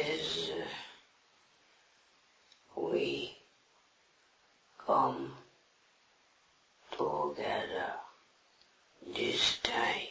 as we come together this time,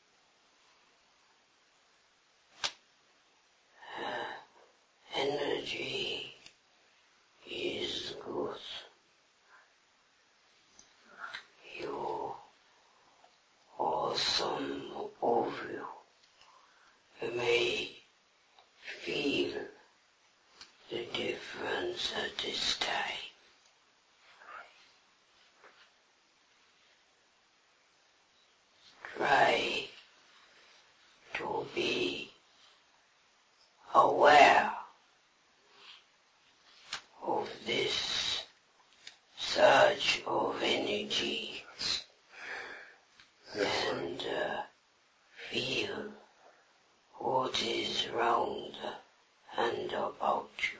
energy is good. You, or some of you, may feel the difference at this time. Try to be aware of this surge of energy and feel what is round and about you.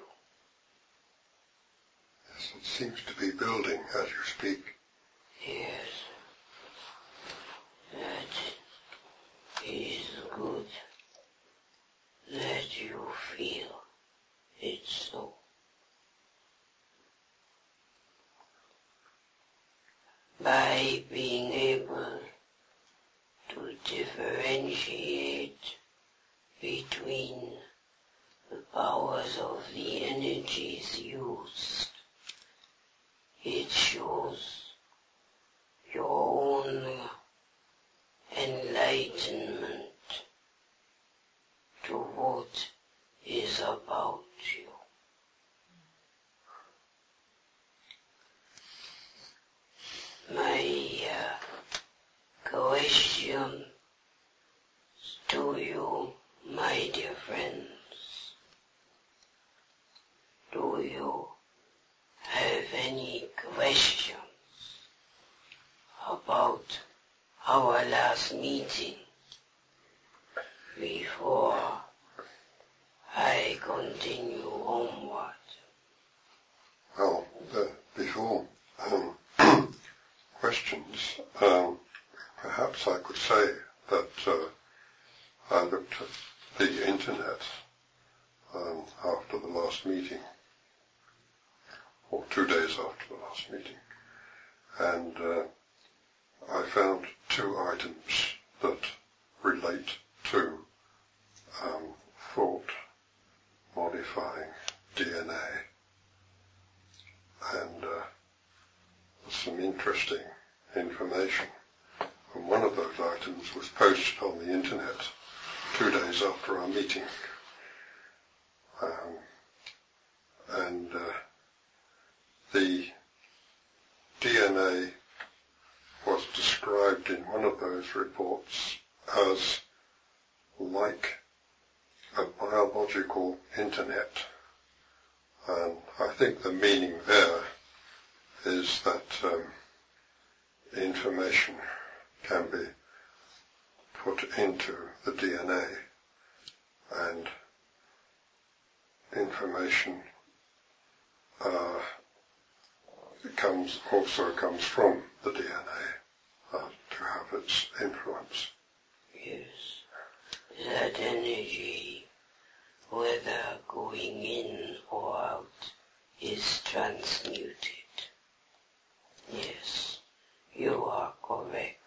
Yes, it seems to be building as you speak. Yes, that is good that you feel it so. By being able to differentiate between the powers of the energies used, it shows your own enlightenment to what is about you. My question to you, my dear friends, do you have any questions about our last meeting before I continue onward? Well, before questions, perhaps I could say that I looked at the internet after the last meeting, or 2 days after the last meeting, and I found 2 items that relate to thought modifying DNA, and some interesting information. And one of those items was posted on the internet 2 days after our meeting. And the DNA was described in one of those reports as like a biological internet. And I think the meaning there is that information can be put into the DNA, and information also comes from the DNA to have its influence. Yes, that energy, whether going in or out, is transmuted. Yes, you are correct.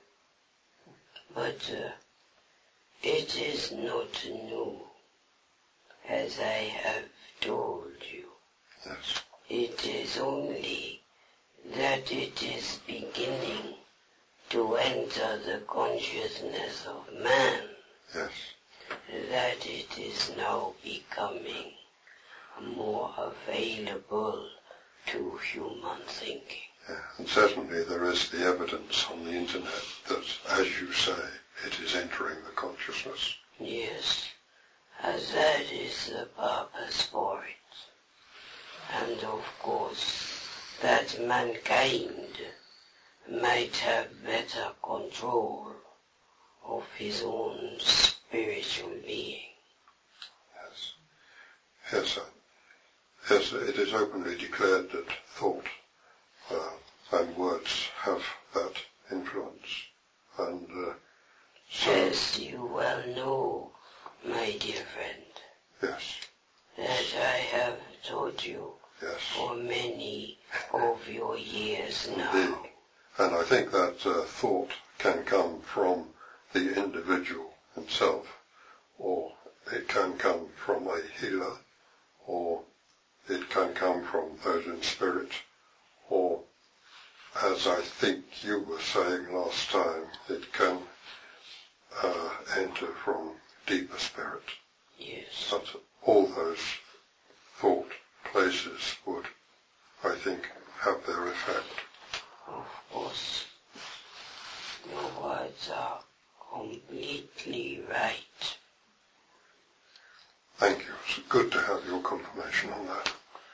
But it is not new, as I have told you. Yes. It is only that it is beginning to enter the consciousness of man. Yes. That it is now becoming more available to human thinking. Yeah. And certainly there is the evidence on the internet that, as you say, it is entering the consciousness. Yes, as that is the purpose for it. And of course, that mankind might have better control of his own spiritual being. Yes. Yes, yes, it is openly declared that thought and words have that influence. And so, as you well know, my dear friend. Yes. that I have taught you Yes. for many of your years now. Indeed. And I think that thought can come from the individual himself, or it can come from a healer, or it can come from those in spirit, or, as I think you were saying last time, it can enter from deeper spirit. Yes. But all those thought places would, I think, have their effect. Of course, your words are completely right. Thank you. It's good to have your confirmation on that.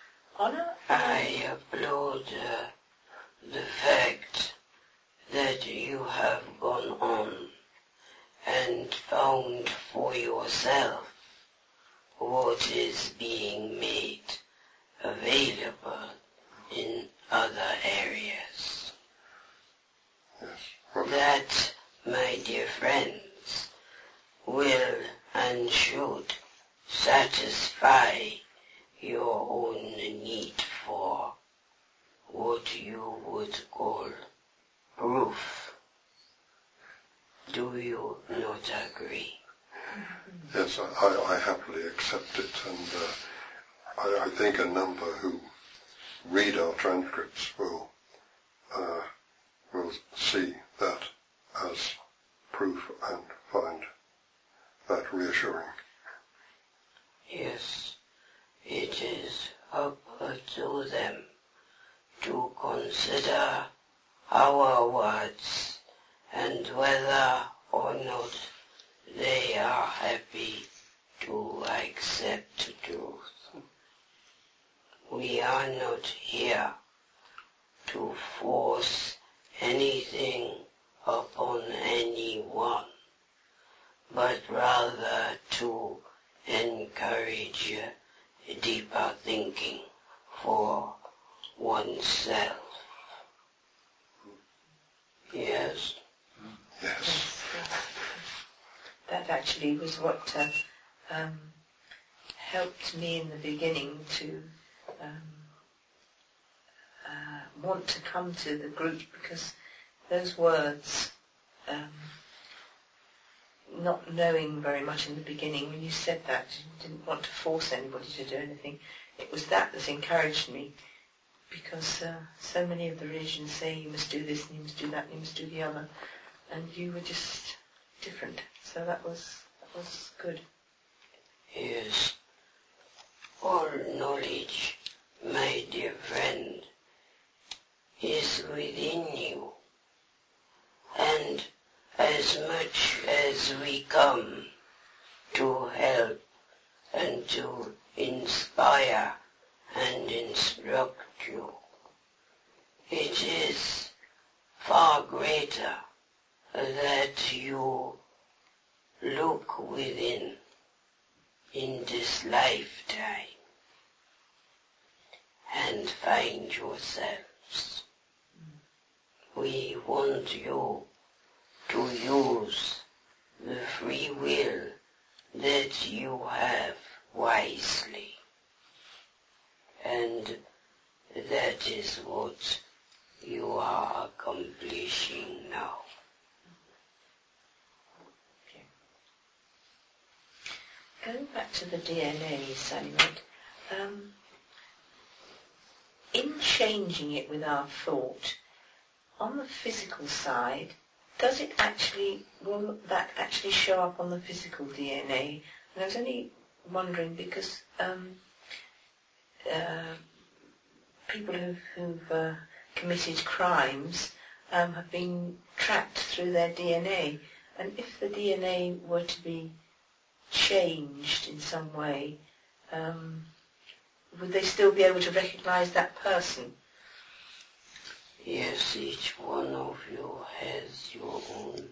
I applaud the fact that you have gone on and found for yourself what is being made available in other areas. Yes. Well, That, my dear friends, will and should satisfy your own need for what you would call proof. Do you not agree? yes, I happily accept it, and I think a number who read our transcripts will see that as proof and find that reassuring. Yes, it is up to them to consider our words and whether or not they are happy to accept truth. We are not here to force anything upon anyone, but rather to encourage deeper thinking for oneself. Yes? Yes. That actually was what helped me in the beginning to want to come to the group, because those words, not knowing very much in the beginning, when you said that, you didn't want to force anybody to do anything, it was that encouraged me, because so many of the religions say you must do this and you must do that and you must do the other, and you were just different. So that was good. Yes. All knowledge, my dear friend, is within you. And as much as we come to help and to inspire and instruct you, it is far greater that you look within in this lifetime and find yourselves. We want you to use the free will that you have wisely. And that is what you are accomplishing now. Going back to the DNA, Samuel, in changing it with our thought, on the physical side, will that actually show up on the physical DNA? And I was only wondering because people who've committed crimes have been tracked through their DNA, and if the DNA were to be changed in some way, would they still be able to recognise that person? Yes, each one of you has your own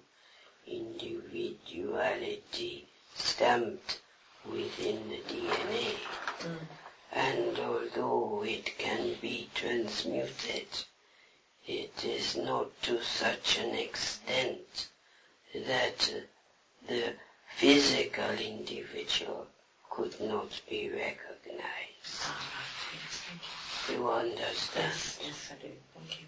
individuality stamped within the DNA. And although it can be transmuted, it is not to such an extent that the physical individual could not be recognized. Yes, thank you. You understand? Yes, I do. Thank you.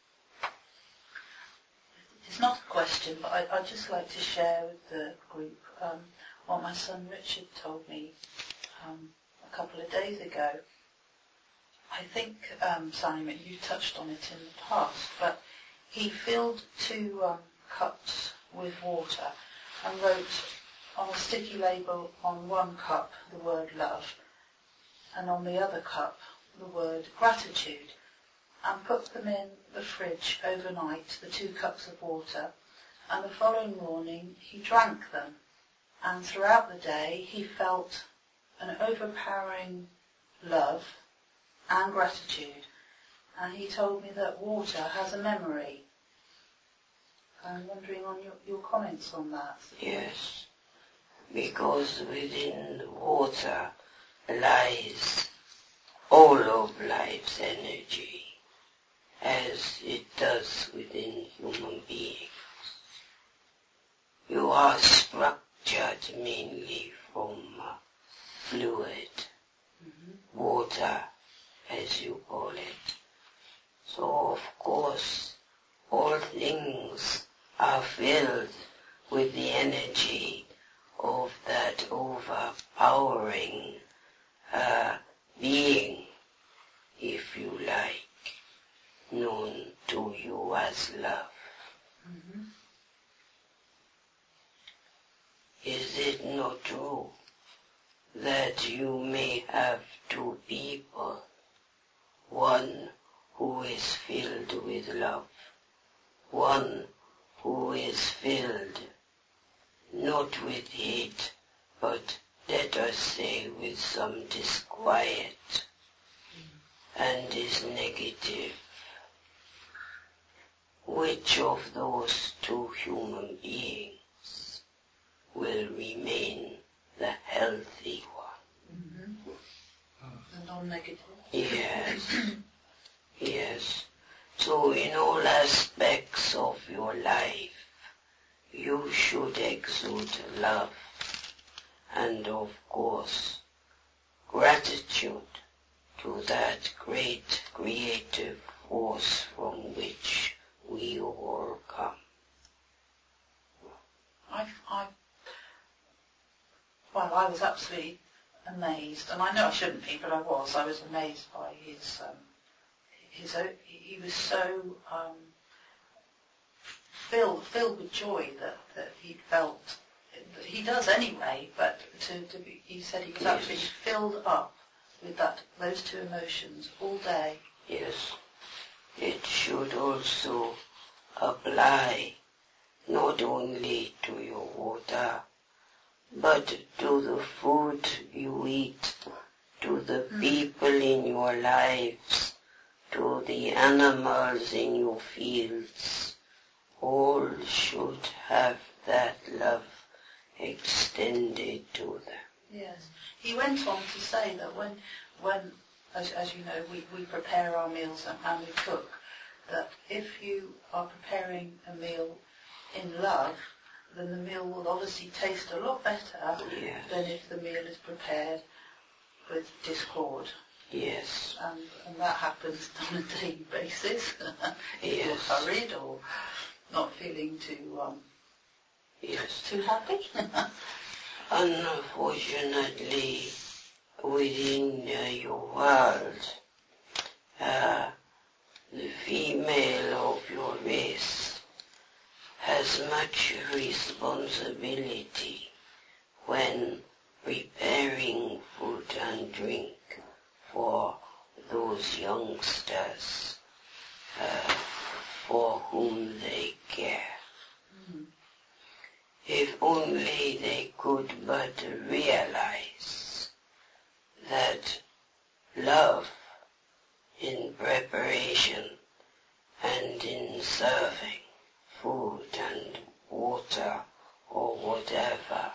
It's not a question, but I'd just like to share with the group what my son Richard told me a couple of days ago. I think, Simon, you touched on it in the past, but he filled 2 cups with water and wrote on a sticky label on one cup the word love and on the other cup the word gratitude, and put them in the fridge overnight, the 2 cups of water, and the following morning he drank them, and throughout the day he felt an overpowering love and gratitude, and he told me that water has a memory. I'm wondering on your comments on that. Yes, because within the water lies all of life's energy, as it does within human beings. You are structured mainly from fluid, water, as you call it. So, of course, all things are filled with the energy of that overpowering being, if you like, known to you as love. Mm-hmm. Is it not true that you may have 2 people, one who is filled with love, one who is filled not with hate, but let us say with some disquiet, and is negative? Which of those 2 human beings will remain the healthy one? The non-negative? Yes. Yes. So in all aspects of your life, you should exude love and, of course, gratitude to that great creative force from which we all come. I was absolutely amazed, and I know I shouldn't be, but I was. I was amazed by he was so filled with joy that he felt. He does anyway, but he said he was absolutely filled up with those 2 emotions all day. Yes, it should also apply not only to your water, but to the food you eat, to the people in your lives, to the animals in your fields. All should have that love extended to them. Yes. He went on to say that when as you know, we prepare our meals and we cook, that if you are preparing a meal in love, then the meal will obviously taste a lot better than if the meal is prepared with discord. Yes. And that happens on a daily basis. If you're hurried or not feeling too happy. Unfortunately, within your world, the female of your race has much responsibility when preparing food and drink for those youngsters for whom they care. If only they could but realize that love in preparation and in serving food and water or whatever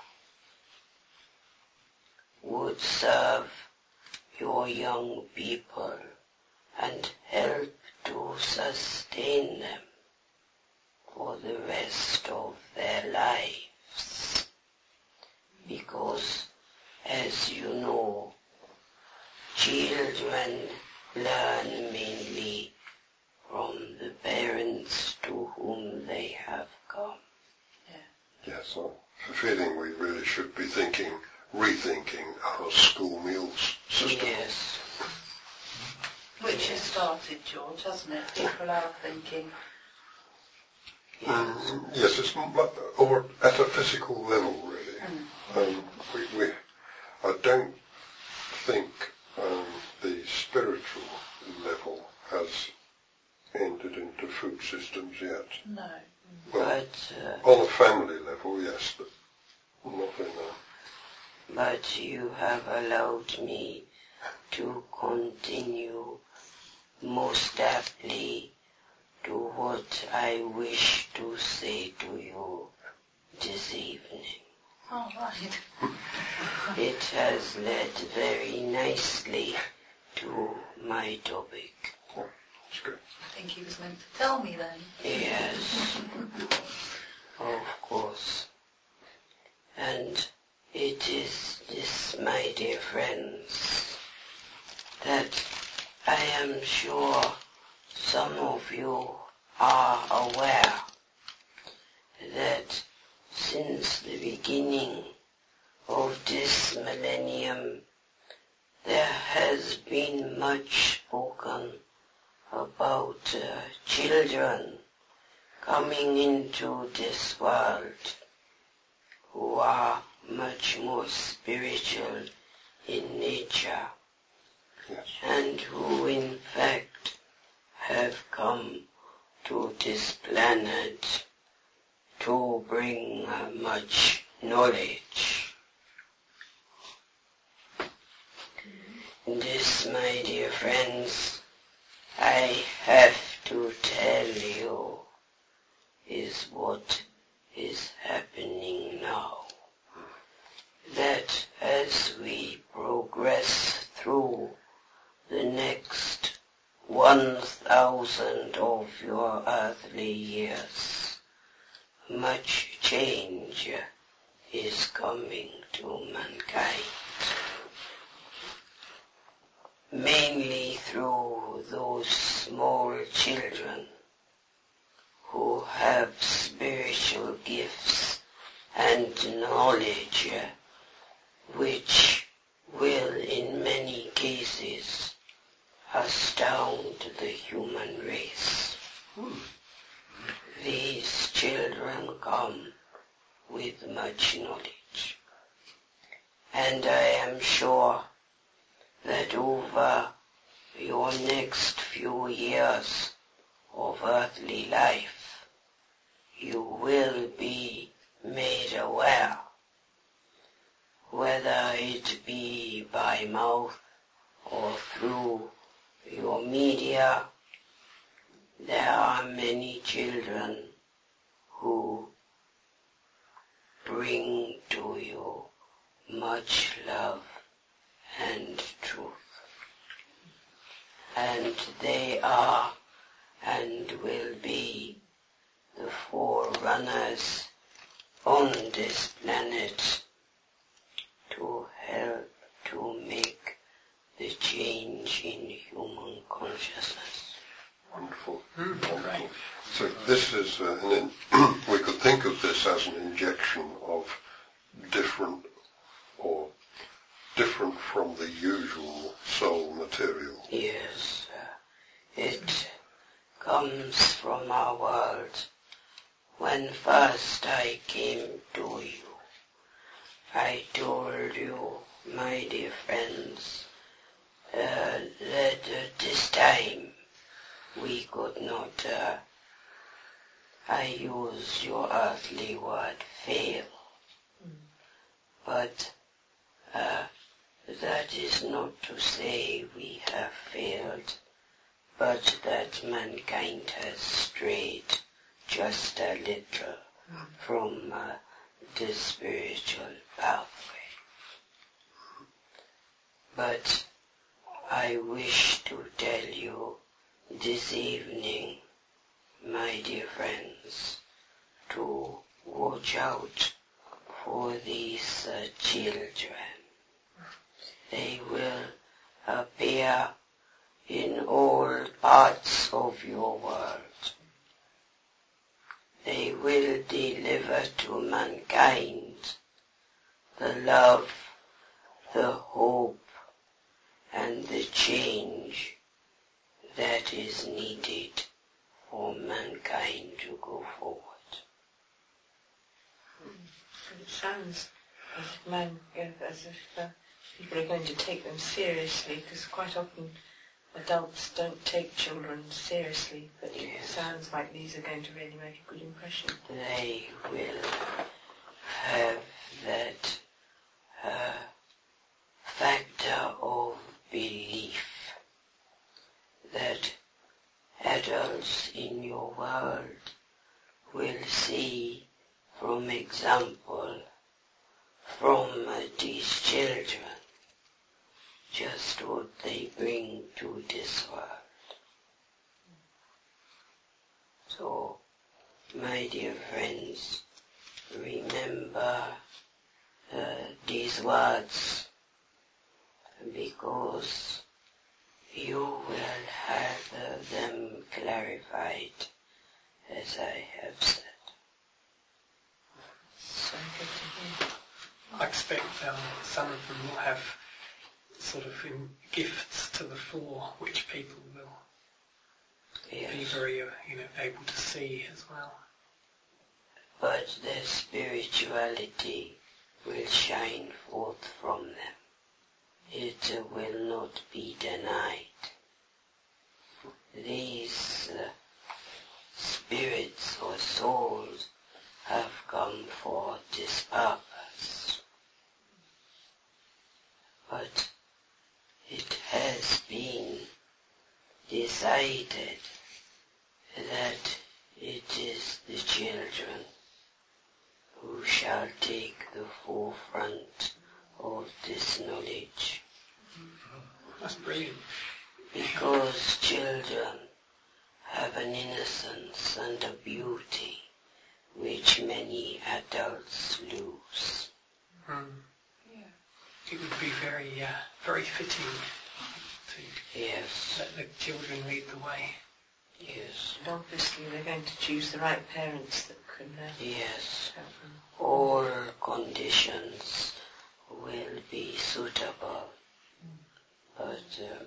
would serve your young people and help to sustain them for the rest of their lives. Because, as you know, children learn mainly from the parents to whom they have come. Yes, so the feeling we really should be rethinking our school meals system. Yes. Which has started, George, hasn't it? People are thinking. Yes, it's or at a physical level, really. I don't think the spiritual level has entered into food systems yet. No. Well, on a family level, yes, but not in a... But you have allowed me to continue most aptly to what I wish to say to you this evening. All right. It has led very nicely to my topic. Oh, that's good. I think he was meant to tell me then. Yes, of course. And it is this, my dear friends, that I am sure some of you are aware that since the beginning of this millennium there has been much spoken about children coming into this world who are much more spiritual in nature, Yes. and who in fact have come to this planet to bring much knowledge. This, my dear friends, I have to tell you, is what is happening now. That as we progress through the next 1,000 of your earthly years, much change is coming to mankind. Mainly through those small children who have spiritual gifts and knowledge which will in many cases astound the human race. These children come with much knowledge, and I am sure that over your next few years of earthly life you will be made aware, whether it be by mouth or through your media. There are many children who bring to you much love and truth. And they are and will be the forerunners on this planet to help to make the change in human consciousness. Wonderful. Wonderful. So this is, we could think of this as an injection of different from the usual soul material. Yes, it comes from our world. When first I came to you, I told you, my dear friends, that at this time we could not, I use your earthly word, fail. But that is not to say we have failed, but that mankind has strayed just a little from the spiritual pathway. But I wish to tell you this evening, my dear friends, to watch out for these children. They will appear in all parts of your world. They will deliver to mankind the love, the hope, and the change that is needed for mankind to go forward. It sounds as if people are going to take them seriously, because quite often adults don't take children seriously, but it sounds like these are going to really make a good impression. They will have that factor of belief that adults in your world will see from example from these children just what they bring to this world. So, my dear friends, remember these words, because you will have them clarified as I have said. So good to hear. I expect some of them will have sort of gifts to the fore, which people will be very able to see as well. But their spirituality will shine forth from them. It will not be denied. These spirits or souls have come for this purpose. But it has been decided that it is the children who shall take the forefront of this knowledge. That's brilliant. Because children have an innocence and a beauty which many adults lose. It would be very fitting to let the children lead the way. Yes. And obviously they're going to choose the right parents that can help them. All conditions will be suitable, but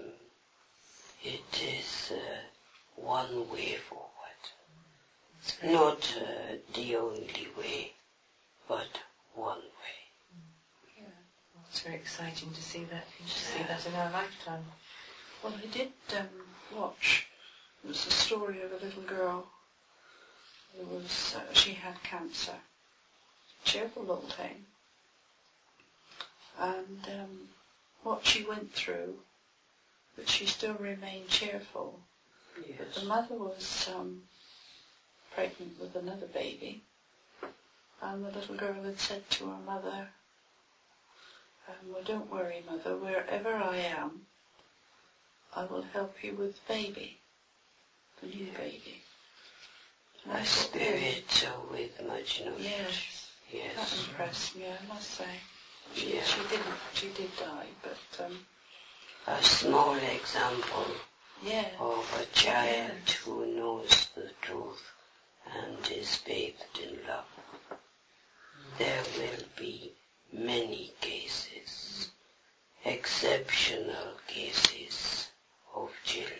it is one way forward. Not the only way, but one way. It's very exciting to see that in our lifetime. Well, I did watch. It was the story of a little girl who was, she had cancer. Cheerful little thing. And what she went through, but she still remained cheerful. Yes. But the mother was pregnant with another baby, and the little girl had said to her mother, well, don't worry, mother, wherever I am, I will help you with baby, the new baby. And A spirit with much knowledge. Yes, that impressed me, I must say. She did die, but a small example of a child who knows the truth and is bathed in love. There will be many cases, exceptional cases of children.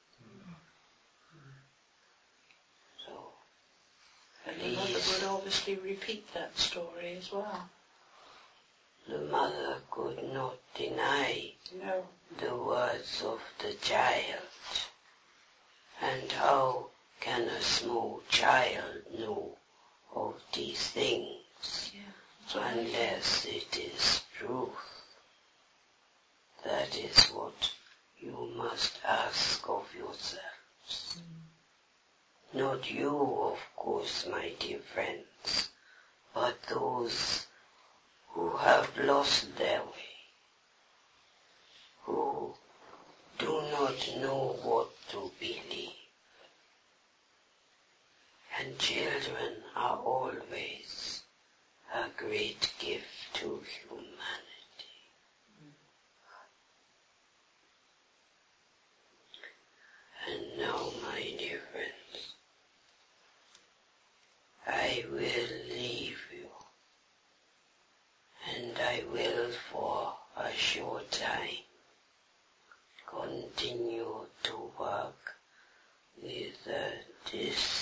So, and the mother would obviously repeat that story as well. The mother could not deny the words of the child. And how can a small child know of these things unless it is truth? That is what you must ask of yourselves. Not you, of course, my dear friends, but those who have lost their way, who do not know what to believe. And children are always a great gift to humanity. what I continue to work with this